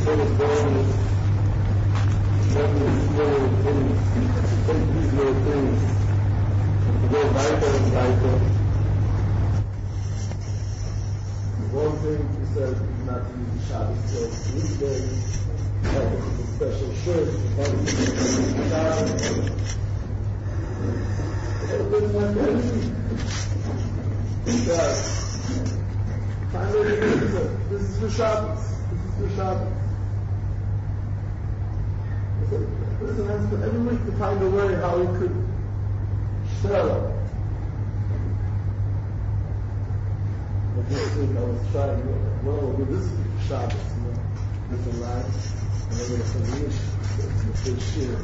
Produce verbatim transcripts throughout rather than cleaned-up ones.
so much bonus, let me little things, take these little things, to go weiter and weiter. One thing he said not to use the Shabbos clothes this day, like a special shirt, but it's like anything. Guys, finally, this is for Shabbos. This is for Shabbos. The person has to every week to find a way how he could sell. But this week I was trying, well, with this week for Shabbos, you know, different lines, and I'm going to finish the first year.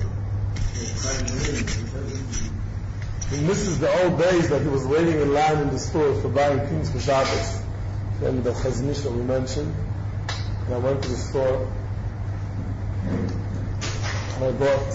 He misses the old days that he was waiting in line in the store for buying things for Shabbos. Then the Chaznish that we mentioned. And I went to the store and I bought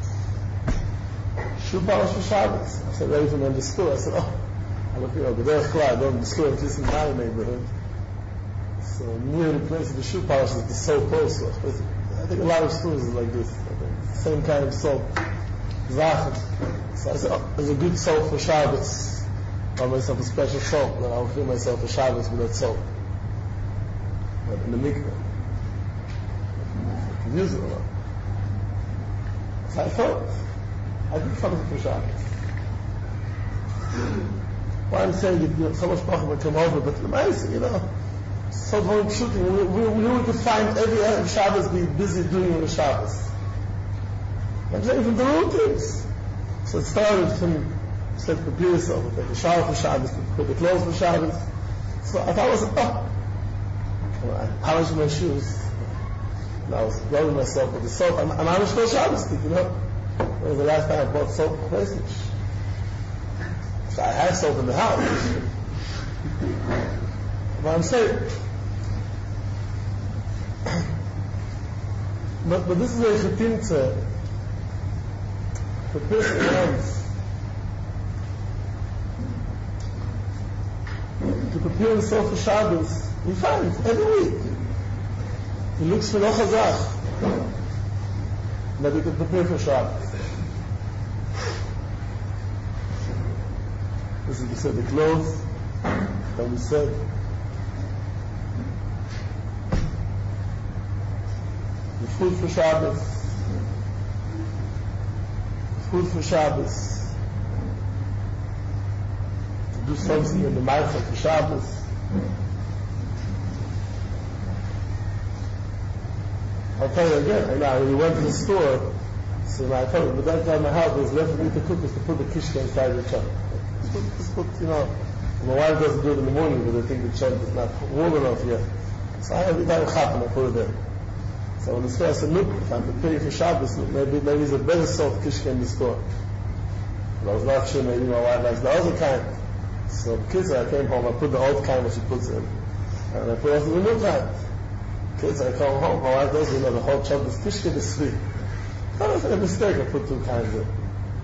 shoe polish for Shabbos. I said, ready for them in the store. I said, oh, I look here, but they're clear. I don't in the store, at least in my neighborhood. So near the place of the shoe polish is the soap also. I think a lot of stores is like this. I think same kind of soap. Zachem. So I said, oh, there's a good soap for Shabbos. I buy myself a special soap, then I'll fill myself for Shabbos with that soap. But in the mikveh. I can use it a lot. So I thought, I did something for Shabbos. Why I'm saying that, you know, so much Bachar would come over, but the mice, you know, so going shooting, we, we, we would find every other Shabbos be busy doing the Shabbos. I'm saying from the routines. So it started from, said prepare yourself, take a shower for Shabbos, put the clothes for Shabbos. So I thought I was, oh, I polished my shoes, and I was rubbing myself with the soap, and, and I was for Shabbos, you know. When was the last time I bought soap for Christmas? So I had soap in the house. But I'm saying, but, but this is a chetinta. The person wants to prepare himself for Shabbos. He finds every week. He looks for no chazach that he can prepare for Shabbos. This is we said the clothes, then we said the food for Shabbos. Food for Shabbos. To do something in the Ma'aser for Shabbos. I'll tell you again, I know, when we went to the store, so I told you, but that time my house was left for me to cook was to put the kishka inside the chunk. Just put, just put, you know, my wife doesn't do it in the morning because I think the chunk is not warm enough yet. So I every time chappen, I put it there. So when the store, I said, look, if I'm preparing for Shabbos, maybe maybe there's a better soft kishka in the store. But I was not sure, maybe my wife likes the other kind. So the kids, I came home, I put the old kind that she puts in. And I put also the new kind. Kids, I come home, my wife doesn't know the whole chunk is kishka this week. That was a mistake, I put two kinds in.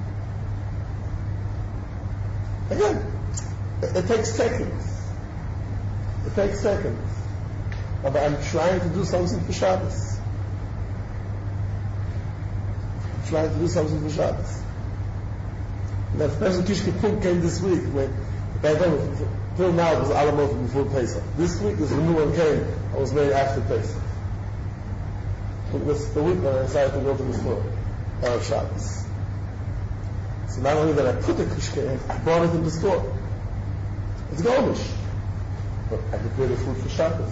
Again, it, it takes seconds. It takes seconds. But I'm trying to do something for Shabbos. I'm trying to do something for Shabbos. And that special Kishke Punk came this week. When, I don't know, till now it was Alamot before Pesach. This week, this new one came, I was made after Pesach. It was the week when I decided to go to the store, Erev Shabbos. So not only that I put the Kishke in, I brought it in the store. It's Gomish. But I prepared the food for Shabbos.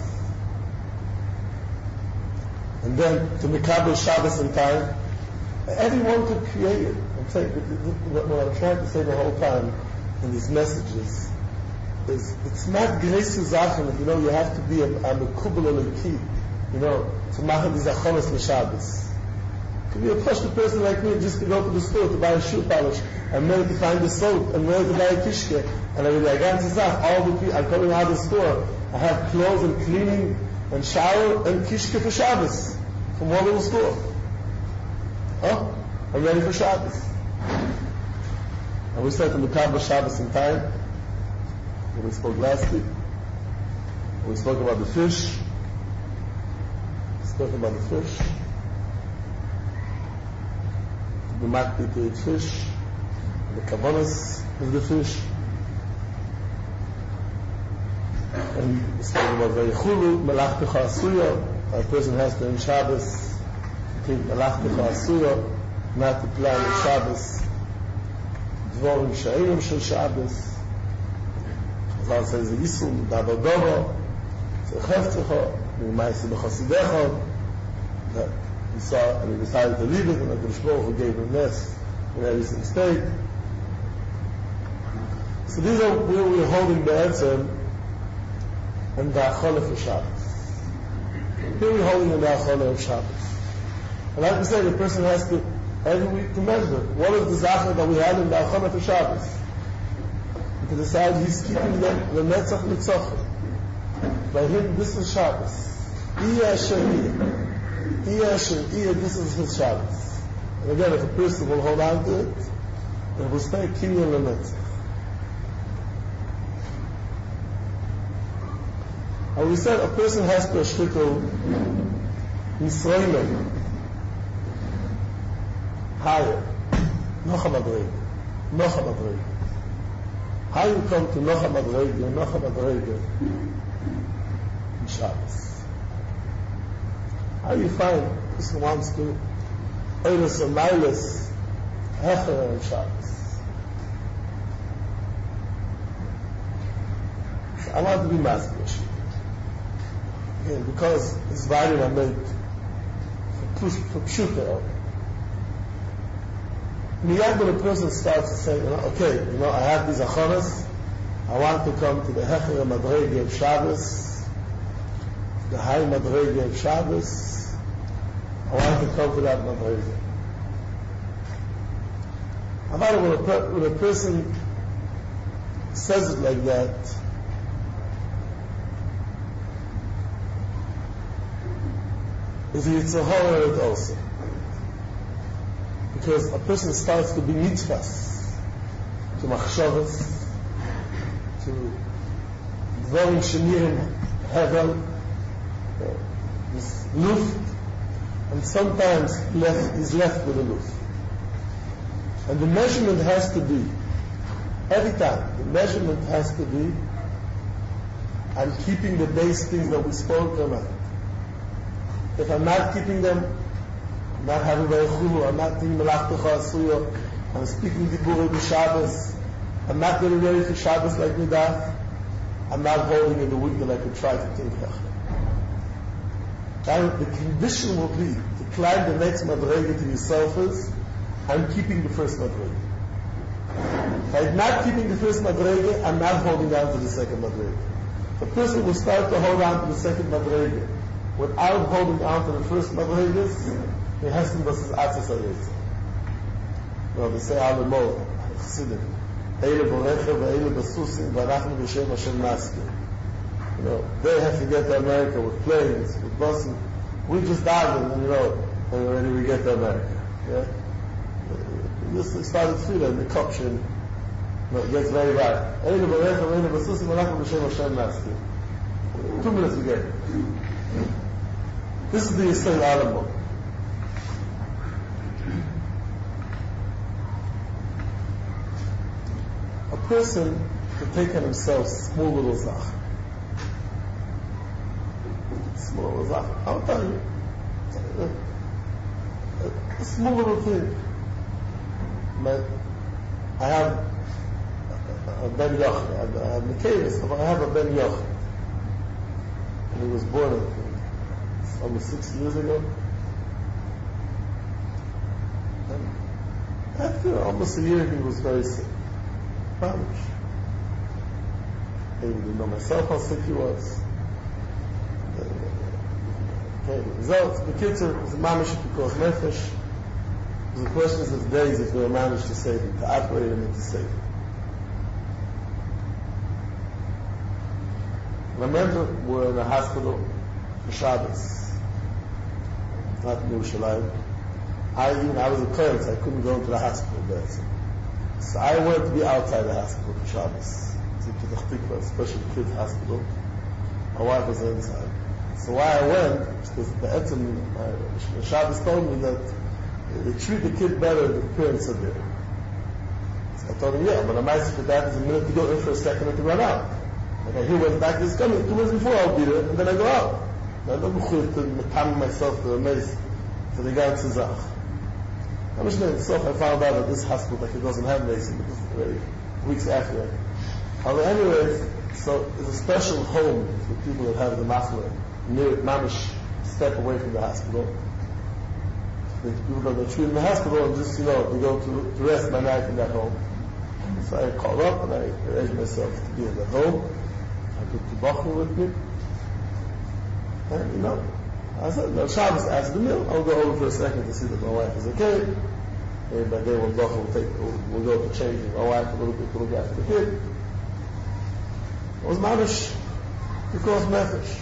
And then to Mekabel Shabbos in time, everyone could create it. I'm saying, what I'm trying to say the whole time in these messages is, it's not grace to Zachem, you know, you have to be a Mekubal Oleki, you know, to machen these Achonos LeShabbos. It could be a trusted person like me just to go to the store to buy a shoe polish, and maybe to find the soap, and maybe to buy a kishke, and I really, I got to Zach, all the people, I'm coming out of the store, I have clothes and cleaning, and shower, and kishke for Shabbos, from one little store. Oh, I'm ready for Shabbos. And we said to Mekabel Shabbos in time, when we spoke last week, when we spoke about the fish, talking about the fish. The makbid to eat fish. The kavanas is the fish. And it's talking about Vayichulu, Melachtecha Asuya. A person has to, in Shabbos, keep Melachtecha Asuya, not to plan in Shabbos. Dvorim Sha'irim Shel Shabbos. Chazal says, Yisum, Dava Dova, Zecheftecha, Mimaisi B'Chasidecha, that he saw, and he decided to leave it, and the Kodesh Baruch Hu gave him this in every single state. So these are where we're holding the answer and the Achona for Shabbos. Here we're holding in the Achona of Shabbos. And like we said, the person has to, every week to measure, what is the Zachar that we have in the Achona for Shabbos? And to decide he's keeping the, the Netzach Nitzachah. By him, this is Shabbos. Iya Asher Iya. Iya Asher Iya, this is his Shabbos. And again, if a person will hold on to it, it will stay Kinyan LeNetzach. And we said a person has to ashtikel Yisraelim higher. Nocha Madrege. Nocha Madrege. How you come to Nocha Madrege, Nocha Madrege in Shabbos? How you find a person wants to Eilis and Mailis Hecher in Shabbos? So I want to be masculine. Again, because his body are made for pshuta. Miyad when a person starts to say, you know, okay, you know, I have these achonas, I want to come to the Hecher Madrege of Shabbos, the high Madrege of Shabbos, I want to come to that Madrege. About when a, per- when a person says it like that, is a Yitzhahara it also. Because a person starts to be mitzvahs, to machshavas, to dvarim shenirim hevel, this luft, and sometimes left, is left with a luft. And the measurement has to be, every time, the measurement has to be, I'm keeping the base things that we spoke about. If I'm not keeping them, I'm not having Vayichulu, I'm not doing Melachtecha Asuya, I'm speaking Dibur B'Shabbos, I'm not getting ready for Shabbos like Midah, I'm not holding in the week that I could try to think of. Now, the condition will be to climb the next Madrege to yourself is, I'm keeping the first Madrege. If I'm not keeping the first Madrege, I'm not holding on to the second Madrege. The person will start to hold on to the second Madrege without holding on to the first Madreges, he has to do his Atzes HaYetzer. You know, they say, Alemo, Chassidim, Eile Borecha, Eile Basusim, Varachnu B'Shem Hashem Naski. You know, they have to get to America with planes, with buses. We just died and, you know, and already we get to America. Yeah? We just started Tefillah in the Kopshin. You know, it gets very bad. Eile Borecha, Eile Basusim, Varachnu B'Shem Hashem Naski. Two minutes we get it. This is the Yisrael Alam. A person can take on himself small little zach. Small little zach. I'll tell you. A, a small little thing. But I have a, a Ben Yochid. I have Mikavis, but I have a Ben Yochid. And he was born in almost six years ago. And after almost a year, he was very sick. Mamish. I didn't know myself how sick he was. Okay, the results, the kids are, was a mamish because nefesh. It was a question of days if they were managed to save him, to operate him and to save him. And I remember we were in a hospital for Shabbos. Not in Yerushalayim. I even, I was a parent, so I couldn't go into the hospital there. So, so I wanted to be outside the hospital for Shabbos. To Petach Tikva, a special kids hospital. My wife was inside. So why I went, because the Etzim, my Shabbos told me that they treat the kid better if the parents are there. So I told him, yeah, but the mice for that is a minute to go in for a second and to run out. Like I hear when the doctor is coming, two minutes before I'll be there, and then I go out. I don't know to time myself to a mace for the guy to Zach. I'm just saying, so I found out at this hospital that it doesn't have mace, because very weeks after. However, anyways, so it's a special home for people that have the mafla near Mamish, step away from the hospital. The people that are treated in the hospital and just, you know, they go to, to rest my night in that home. So I called up and I arranged myself to be in that home. I took the Bachur with me. And, you know, I said, no, Shabbos after the meal, I'll go over for a second to see that my wife is okay. Maybe by day when Bachur will take, we'll, we'll go to change my wife a little bit to look after the kid. It was Mamish, because Nefesh.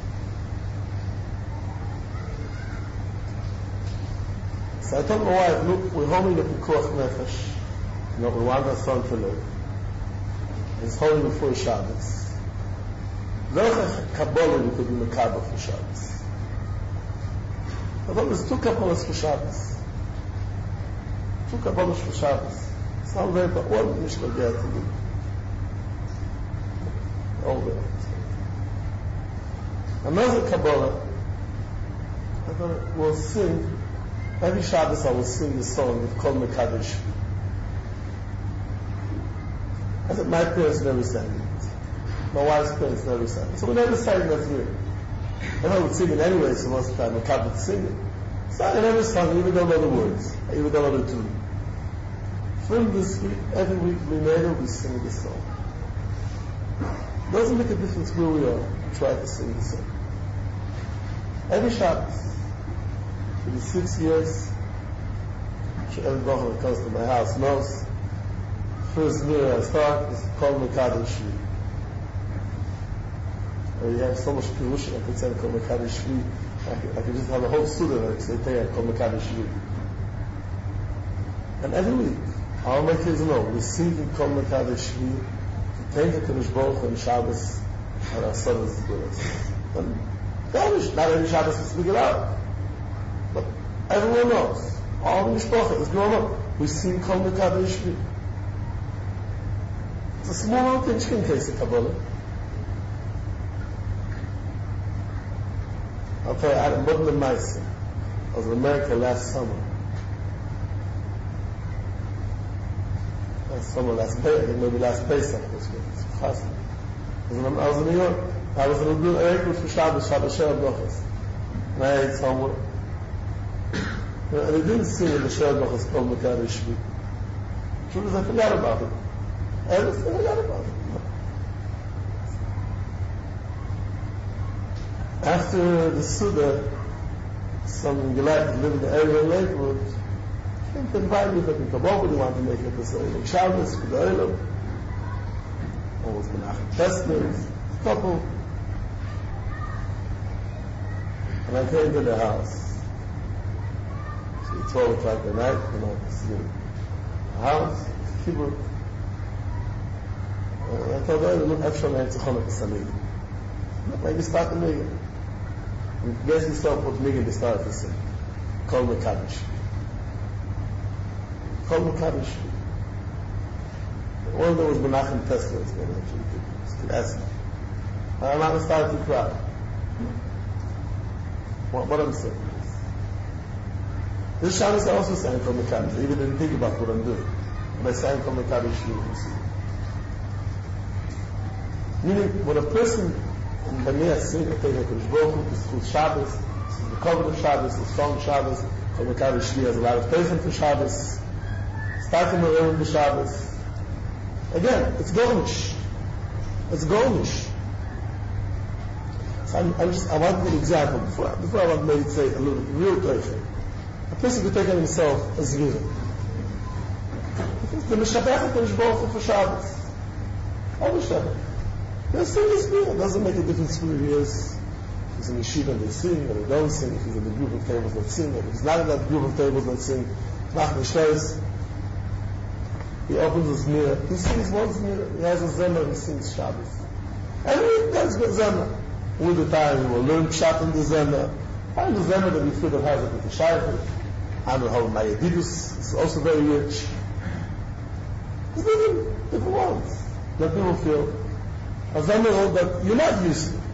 So I told my wife, look, we're holding the Pikuach Nefesh. You know, we want our son to live. He's holding before Shabbos. Welche Kabbalah we could be Mekabah for Shabbos? I thought there's two Kabbalahs for Shabbos. Two Kabbalahs for Shabbos. It's not very, but one Mishnah get to do. All there. Another Kabbalah, I thought we'll sing. Every Shabbos I will sing the song of Kol Mekadosh. I said, my parents never sang it. My wife's parents never sang it. So we never sang that here. And I would sing it anyway, so most of the time I can't sing it. So I never sang it, even don't know the words. I even don't know the tune. From this week, every week we later we sing the song. It doesn't make a difference where we are. We try to sing the song. Every Shabbos. For the six years, every Bachur that comes to my house knows. First year I start is Kol Mekadosh Shvi. You have so much Pirush, I could say Kol Mekadosh Shvi. I could just have a whole student that could say Kol Mekadosh Shvi. And every week, all my kids know, we sing in Kol Mekadosh Shvi to thank the Kodesh Baruch Hu on Shabbos, and our son is with us. And Kodesh, not every Shabbos we speak it out. But everyone knows. All the Mishpachah is normal. We sing Kol Mekadosh Shvi. It's a small little thing, in case of Kabbalah. I'll tell you, I had a Muslim Maisa. I was in America last summer. Last summer, last Pesach, maybe last Pesach. I was in, I was in New York. I was in a good airport for Shabbos, Shabbos Shel Brachos. And I ate somewhere. And they didn't sing in the Shel Brachos Kol Mekadosh Shvi. Truth is, I forgot about it. Everything I forgot about it. After the Suda, some Gilad lived in the area of Lakewood, came to invite me that we come over, they wanted to make it this Eilim Shabbos for the Eilim. Always been Menachem Testament, a couple. And I came to the house. So it's twelve o'clock at night, and I was in the house, kibbutz. And I told her, look, I've shown her to Chanukah Salim. Maybe start the Megan. And guess yourself what Megan they started to sing. Kol Mekadosh. Kol Mekadosh. One of them was Menachem Tesla. It's could ask me. I'm not going to start to cry. What, what I'm saying is, this Shabbos I also sang Kol Mekadosh. I even didn't think about what I'm doing. But I sang Kol Mekadosh. Meaning, when a person in the Mea sing, I take a Kodesh Baruch Hu, this is through Shabbos, this is the covenant of Shabbos, the song Shabbos, Kol Mekadosh Shvi has a lot of tefillin for Shabbos, starting the Erev of Shabbos. Again, it's Golnish. It's Golnish. So I'm, I'm just, I want to give an example, before, before I want to maybe say a little real tefillin. A person could take on himself a Zvira. The Mishabech Kodesh Baruch Hu for Shabbos. All Mishabech. They sing this meal. It doesn't make a difference who he is. If he's in yeshiva and they sing, or they don't sing. If he's in the group of tables that sing, or if he's not in that group of tables that sing. He opens his mirror. He sings one mirror. He has a zemmer. He sings Shabbos. Every week that's good zemmer. all the time you will learn Pshat in the Zema. Find the Zema that you feel that has a bit of Shaykhut. I don't know, my Yedidus is also very rich. There's different, different ones that people feel. A Zema that you're not used to.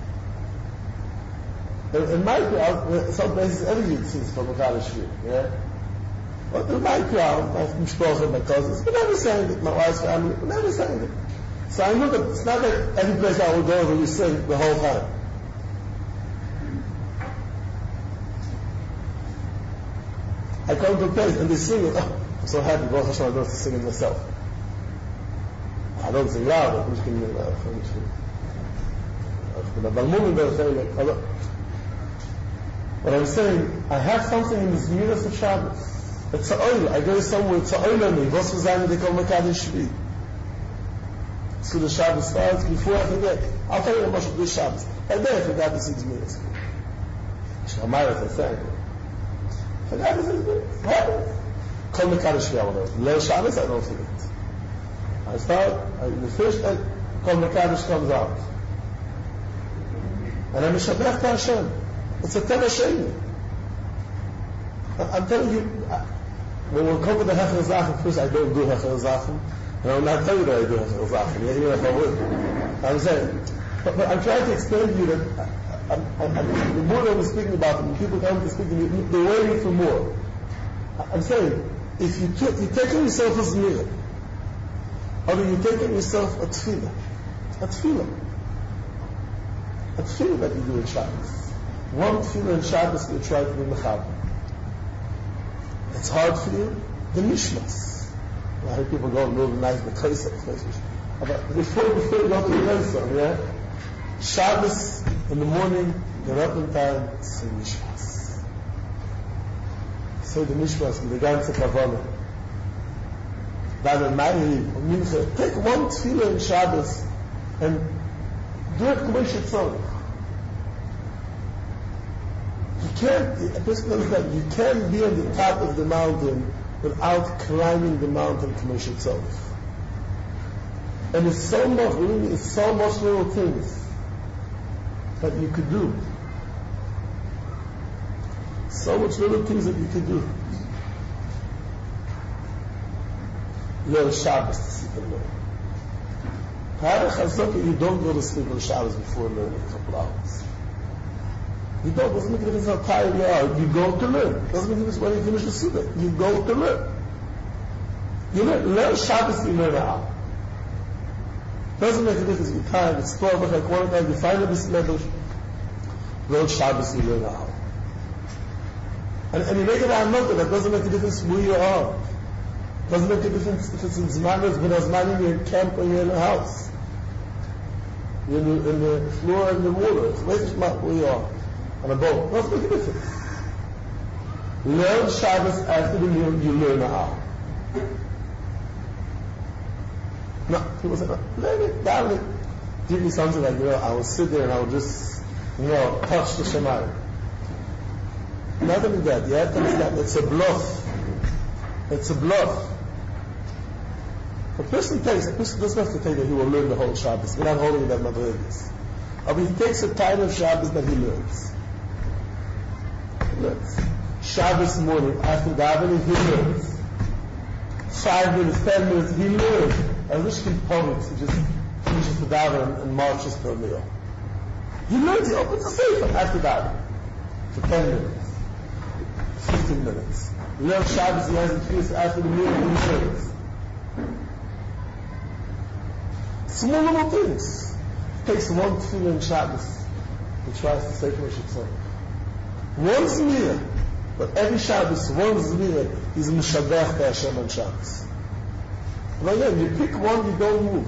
In, in my crowd, some places every Yid sings from a Kaddish Shir, yeah? But in my crowd, my Mishpocha, my cousins, we never sang it, my wife's family, we never sang it. So I know that it's not like every place I will go that we sing the whole time. I come to a place and they sing it. Oh, I'm so happy. Baruch Hashem, I don't have to sing it myself. I don't sing loud. I'm just going to But I'm saying, I have something in this Midas of Shabbos. It's a oil. I go somewhere, it's a oil on me. What's was I they call Makadish Shvi? So the Shabbos starts before I forget. I'll tell you how much of this Shabbos. And then I forgot to six minutes. Shamayat, I sang. I forgot to six minutes. What happened? Call Makadish Shvi, I will know. Leil Shabbos, I don't forget. I start, I, the first Kol Makadish comes out. And I'm Mishabech to Hashem. It's a Teva Sheni. I'm telling you, when we come to the Hecher Zachem, first I don't do Hecher Zachem, and I will not tell you that I do Hecher Zachem, even if I would. I'm saying, but, but I'm trying to explain to you that I'm, I'm, I'm, the more that we're speaking about them, people come to speak to me, they're waiting for more. I'm saying, if you took, you're taking yourself as Zmira, or you're taking yourself a Tefillah, a Tefillah, a Tefillah that you do in Shabbos. One Tefillah in Shabbos you try to be Mechaber. It's hard for you, the Nishmas. I heard people go and move the nice B'Kaisa. But before, before you go to the B'Kaisa, yeah? Shabbos in the morning, get up in time, say Nishmas. Say the Nishmas, the ganze Kavanah. Then in Ma'ariv, or Mincha, take one Tefillah in Shabbos and do it K'may Shetzorach. You can't, a person knows that you can't be on the top of the mountain without climbing the mountain to Moshe Tzorach. And it's so much, really, it's so much little things that you could do. So much little things that you could do. Leil Shabbos to sleep alone. Harach Hazaka, you don't go to sleep on Shabbos before learning a couple hours. You don't, doesn't make a difference how tired you are. You go to learn. Doesn't make a difference when you finish the Sukkah. You go to learn. You learn. Learn Shabbos, you learn how. Doesn't make a difference. You're tired. It's twelve o'clock, one o'clock. You find a Bismedosh. Learn Shabbos, you learn how. And, and you make it another. That doesn't make a difference where you are. Doesn't make a difference if it's in Zmanas, when Zmanim, you're in camp or you're in a house. You're in the, in the floor and the water. It's where you are. On a boat. What's the difference? Learn Shabbos after the meal, you learn how. No, people say, no, learn it, down it. Give me something like, you know, I will sit there and I will just, you know, touch the Shemayim. Not only that, you have to understand, it's a bluff. It's a bluff. A person takes, a person doesn't have to take that he will learn the whole Shabbos. We're not holding that Madrigas. But he takes a time of Shabbos that he learns. Learns. Shabbos morning, after davening, he learns. Five minutes, ten minutes, he learns. And which components he just finishes the davening and marches to a meal. He learns, he opens the sefer after davening. For ten minutes. Fifteen minutes. He learns Shabbos, he has it finished after the meal, he learns. Small little things. He takes one tefillah in Shabbos. He tries to say to Moshe one Zmira, but every Shabbos, one Zmira, he's Mishabech to Hashem on Shabbos. But again, you pick one, you don't move.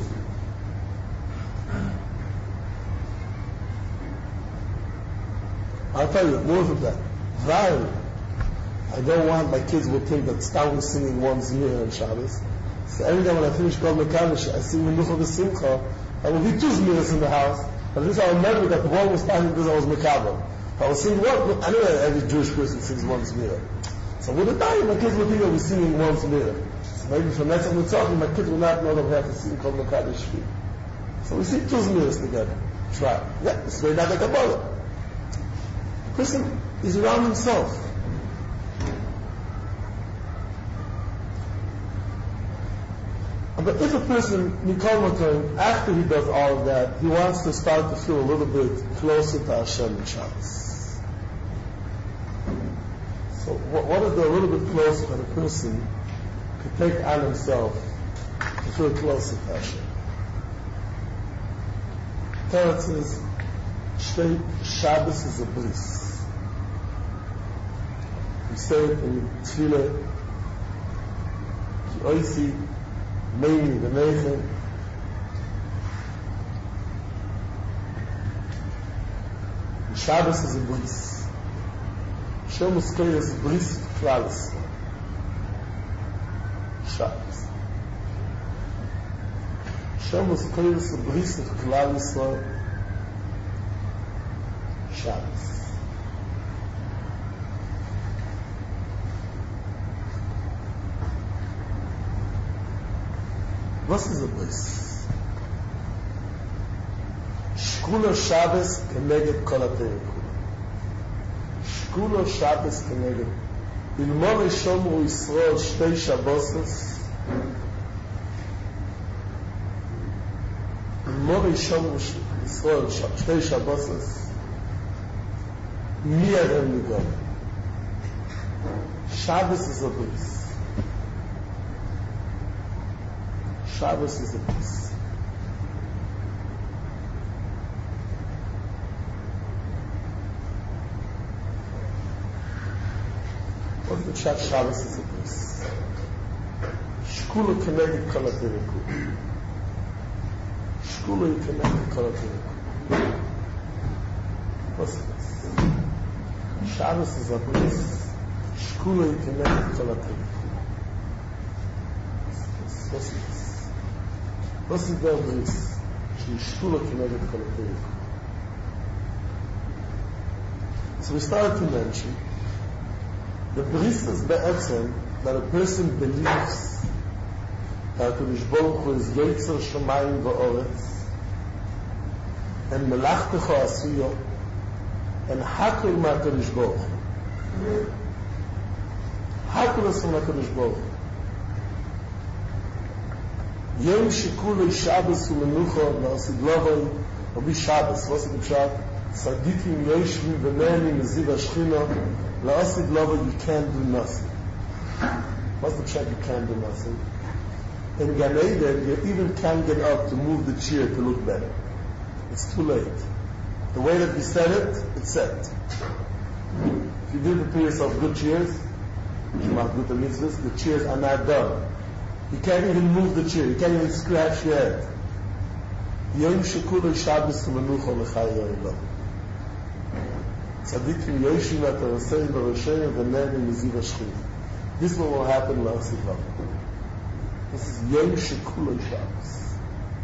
I'll tell you, more than that. While I don't want my kids will think that Stam was singing one Zmira on Shabbos. So every time when I finish Kol Mekadosh, I sing Menucha V'Simcha, there will be two Zmiras in the house, but at least I remember that one was starting because I was Mekabel. I was singing one, I know every Jewish person sings one Zmira. So with the time, my kids will think I was singing one Zmira. So maybe from next time we're talking, my kids will not know that we have to sing Kol Mekadosh Shvi. So we sing two Zmiras together. try. Yeah, this is very not the Kabbalah. The person is around himself. But if a person, Mikol, after he does all of that, he wants to start to feel a little bit closer to Hashem in Shabbos. So what, what is the little bit closer that a person could take on himself to feel closer to Hashem? Torah says, Shtei Shabbos is a bliss. We say it in Tefillah, Ki Oisi, Meini, the Neichen. Shabbos is a bliss. Shem Uskei is a bliss to Klaus. Shabbos. Shem Uskei is a bliss to Klaus. Shabbos. What is a bliss? Shkula Shabbos keneged kol haTorah. Shkula Shabbos keneged. Ilmor yishomru Yisrael shtei Shabbos. Ilmor yishomru Yisrael shtei Shabbos. Mi yarem ligam. Shabbos is a bliss. Shabbos is a bliss. What's the chat? Shabbos is a bliss. Shkula keneged kol haTorah. Shkula keneged kol haTorah. What's this? Shabbos is a bliss. Shkula keneged kol haTorah. What's this? What's the deal with this? Shkula keneged kol haTorah. So we started to mention the bris is be'etzem that a person believes that HaKadosh Baruch Hu is Yotzer Shamayim va'oretz and Melachtecho Asuyo and Hakol ma'HaKadosh Baruch Hu. Hakol is from HaKadosh Baruch Hu. Yom Shekulei Shabbos u'menucha na'asid lovay obi Shabbos. What's the pshat? Tzadikim yoshvim v'nehnim meziv hashchina la'asid lovay, you can't do nothing. What's the pshat? You can't do nothing. In Gan Eden, you even can't get up to move the chair to look better. It's too late. The way that we set it, it's set. If you did prepare yourself good chairs, the chairs are not done. You can't even move the chair. You can't even scratch your head. Yom shekulei Shabbos u'menucha l'chai yo'elah. Tzadikim yoshim v'atarasei b'rosheim v'nehnim meziv hashchina. This is what will happen la'asid lovay. This is Yom Shekulei Shabbos.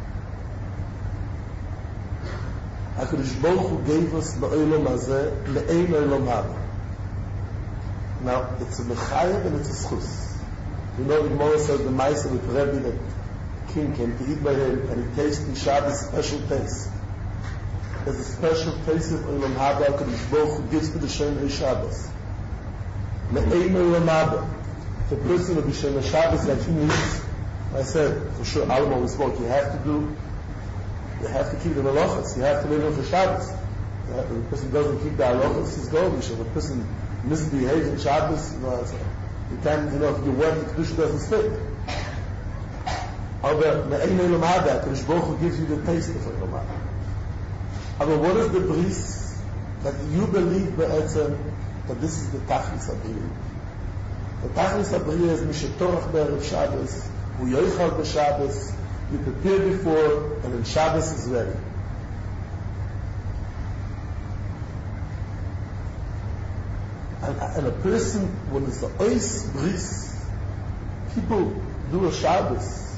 HaKadosh Baruch Hu gave us the Olam Hazeh le'ein Olam Haba. Now, it's a mechayev and it's a schus. You know, the Gemara says the Ma'aser with Rebbe, that the king came to eat by him and he tasted Shabbos special taste. There's a special taste of Olam Haba HaKadosh Baruch Hu gives to the Shemei Shabbos. Le'ein Olam Haba. The person of the Shemei Shabbos that he needs, I said, for sure, Alma we spoke, you have to do, you have to keep the halachas, you have to live for Shabbos. If the person doesn't keep the halachas, he's going. If the person misbehaves in Shabbos, you know, you can't, you know, if your work, the Kedusha doesn't fit. Aber, me'ein Olam Haba, Kadosh Baruch Hu gives you the taste of Olam Haba. Aber what is the bris that you believe be'etzem that this is the Tachlis HaBriyah? The Tachlis HaBriyah is Mishetorach Be'erev Shabbos, Hu yoichal b'Shabbos, you prepare before, and then Shabbos is ready. And, and a person, when it's the ois bris, people do a Shabbos.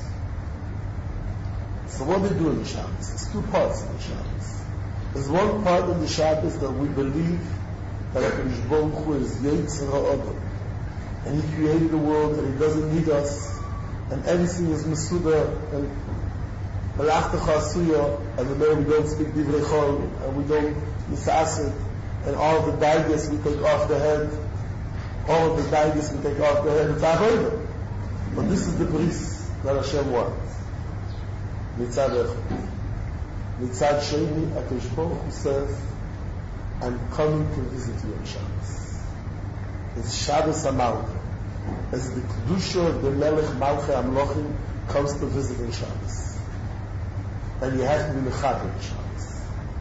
So what do they do in the Shabbos? It's two parts of the Shabbos. There's one part of the Shabbos that we believe that HaKadosh Baruch Hu is Yetzer HaAdam, and He created the world and He doesn't need us, and everything is Masuda, and Malach Chasuya, and we know we don't speak Divrei Chol, and we don't Misasid, and all of the daigas we take off the head, all of the daigas we take off the head, it's Avodah. But this is the bris that Hashem wants. Mitzad Echad. Mitzad Sheni, HaKadosh Baruch Hu says, I'm coming to visit you on Shabbos. It's Shabbos HaMalchah. As the Kedusha of the Melech Malchei Amlochim comes to visit on Shabbos. And you have to be Mechaber on Shabbos.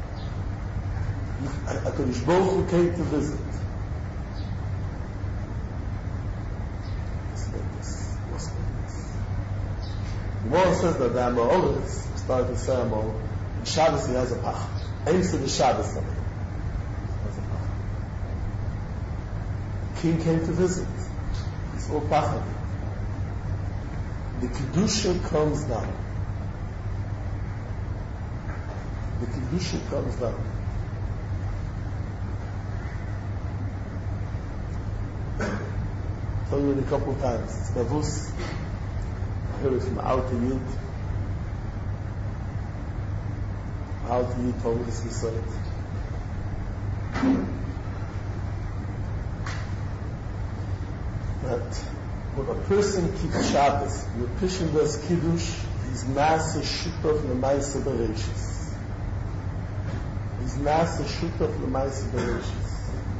HaKadosh Baruch Hu came to visit. The Gemara says that the Amoritz started to say Amor, in Shabbos he has a pach. Aims to the Shabbos something. Has a pach. The king came to visit. It's all pachad. The Kedusha comes down. The Kedusha comes down. I'll tell you in a couple of times. It's Navus. I heard it from Alta Yid. Alta Yid told me this he said it. That when a person keeps Shabbos, you're pushing this Kiddush, he's Nasa Shutov L'maisa Bereshis. He's Nasa Shutov L'maisa Bereshis.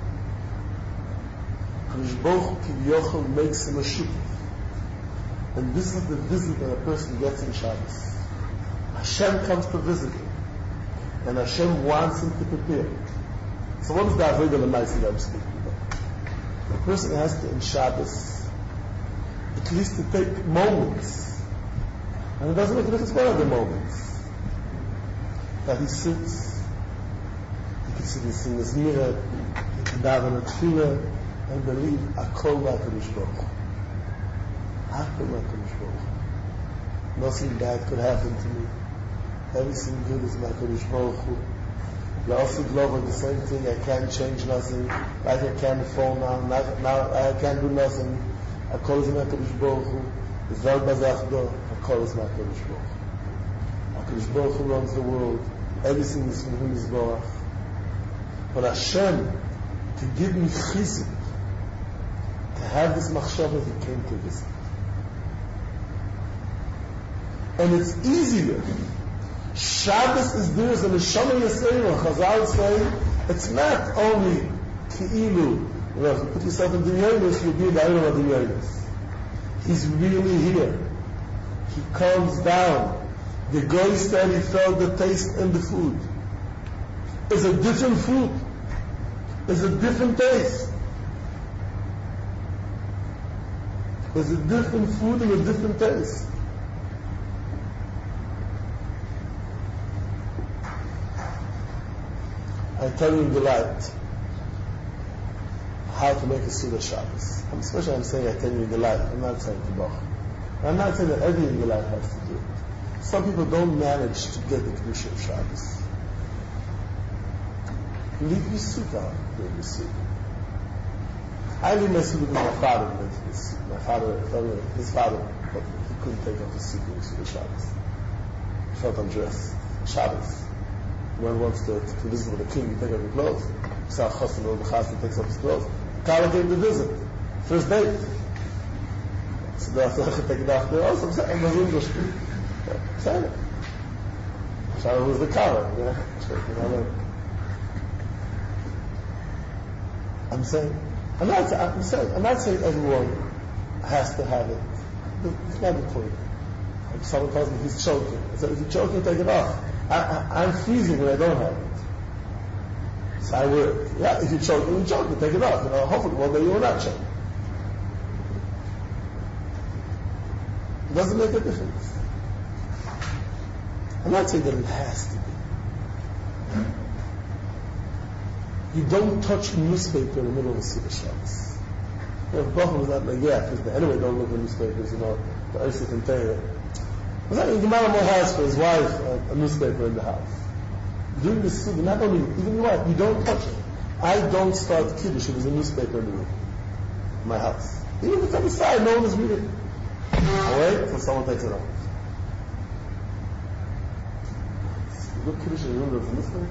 Kadosh Baruch Hu Kivyochel makes him a Shutov. And this is the visit that a person gets in Shabbos. Hashem comes to visit him. And Hashem wants him to prepare. So what is the Avodah L'maisa that I'm speaking about? The person has to, in Shabbos, at least to take moments. And it doesn't make a difference what are the moments. That he sits, he can sit in his mirror, he can daven a tefillah, and believe, Akol HaKadosh Baruch Hu. Akol HaKadosh Baruch Hu. Nothing bad could happen to me. Everything good is my Kadosh Baruch Hu. La'asud love, the same thing, I can't change nothing, like I can't fall now, now, now I can't do nothing. Akol is my Kadosh Baruch Hu. Zal Bazachdo, Akol is my Kadosh Baruch Hu. HaKadosh Baruch Hu runs the world, everything is from Him is Baruch. But Hashem, to give me chizuk, to have this machshava, He came to visit. And it's easier. Shabbos is there as a Neshama Yisrael. Chazal say, it's not only Ki'ilu. You know, if you put yourself in Dinyonis, you'll be in the Ayram of Dinyonis. He's really here. He comes down. The guy said he felt the taste in the food. It's a different food. It's a different taste. It's a different food and a different taste. I tell you in the light how to make a Suda Shabbos. I'm especially I'm saying I tell you in the light. I'm not saying to Bach. I'm not saying that everything in the light has to do it. Some people don't manage to get the Kedusha of Shabbos. Leave your suit out during the suit. I leave my suit with my father. My father, his father, but he couldn't take off his suit during the Suda Shabbos. He felt undressed. Shabbos. One wants to, to visit with the king, you take off your clothes. Saw Chassan or the Chassan takes off his clothes. Kala came to visit. First date. So they have to take it off there also. I'm not English. Say it. Shabbos was the Kala. You know? I'm saying, I'm not, I'm saying, I'm not saying everyone has to have it. It's not the point. If someone tells me he's choking, I said, if you're choking, take it off. I, I, I'm freezing when I don't have it. So I would, yeah, if you're choking, you're choking, take it off. You know, hopefully one day you will not choke. It doesn't make a difference. I'm not saying that it has to be. You don't touch a newspaper in the middle of a Suda Shabbos. You know, if Bachman was not like, yeah, because anyway, don't look at newspapers, you know, the Isa can tell you. Was that the Gemara has for his wife a, a newspaper in the house? During the Suda, not only, even your wife, you don't touch it. I don't start Kiddush if there's a newspaper in the room, in my house. Even if it's on the side, no one is reading. I wait until someone takes it off. good Kiddush in the room of Muslim.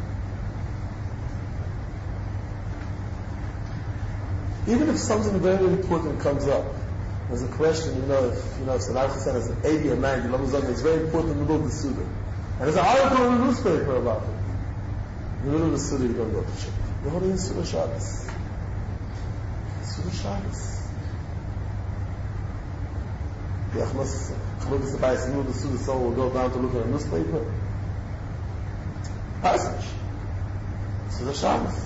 Even if something very important comes up, there's a question, you know, if, you know, if Saddam Hussein is eighty or ninety, it's very important in the middle of the Suda. And there's an article in the newspaper about it. In the middle of the Suda, you don't go to church. You're holding Suda Shabbos. Suda Shabbos. The Achmas, Chalukis Abayis, in the middle of the Suda, someone will go down to look at a newspaper. Passage. Suda Shabbos.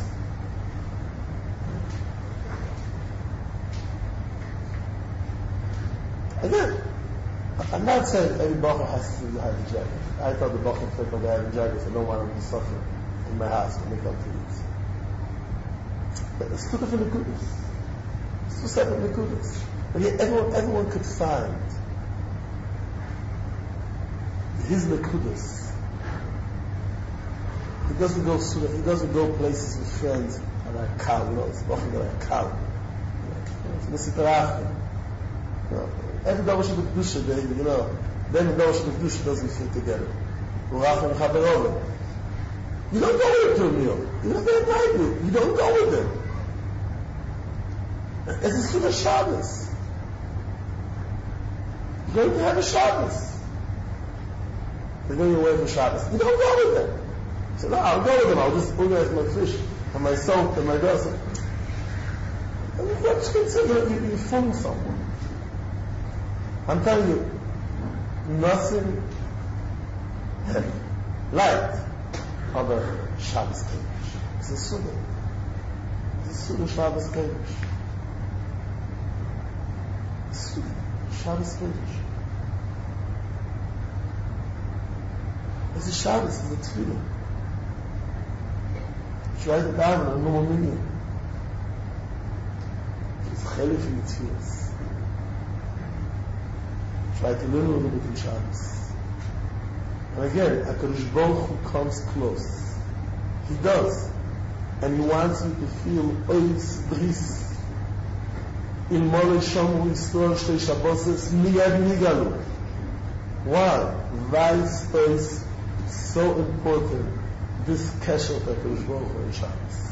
Again, I'm not saying every bacher has to have a jacket. I thought the bacher felt like I had a jacket, so no one would suffer in my house to make up to this. But it's two different nekudas. It's two separate nekudas. But yet everyone, everyone could find his nekudas. He doesn't go he doesn't go places with friends and a cow, you know, it's bacher like a cow. It's you know, every Dawash of the Kedusha, you know, then the Dawash of the Kedusha doesn't fit together. You don't go with to a meal. You don't get invited. You don't go with them. It's a Suda Shabbos. You're going to have a Shabbos. They're going away for Shabbos. You don't go with them. So no, I'll go with them. I'll just organize my fish and my soap and my dosa. And you have to consider you, you're fooling someone. I'm telling you, nothing light of a Shabbos Kiddush. It's a Suda. It's a Suda Shabbos Kiddush. Suda Shabbos Kiddush. It's a Shabbos, it's a Tefillah. Try to daven on normal minyan. It's chalik in the Tefillahs. Try to learn a little bit in Shabbos. And again, HaKadosh Baruch Hu comes close. He does. And he wants you to feel ois bris. In Mole Shamu Yisrael Shtei Shabboses miyad nigalu. Why? Why is so important, this kesher of HaKadosh Baruch Hu in Shabbos?